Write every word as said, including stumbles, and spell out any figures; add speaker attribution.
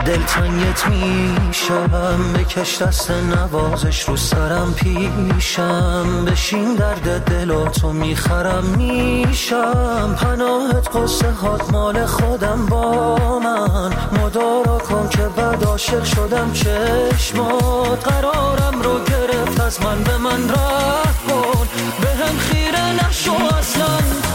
Speaker 1: دلتنگت میشم، بکش دست نوازش رو سرم پیشم، بشین درد دلاتو میخرم میشم، پناهت قصه هات مال خودم با من، مدارا کن که بعد عاشق شدم چشمات، قرارم رو گرفت از من به من راه کن، به هم خیره نشو اصلا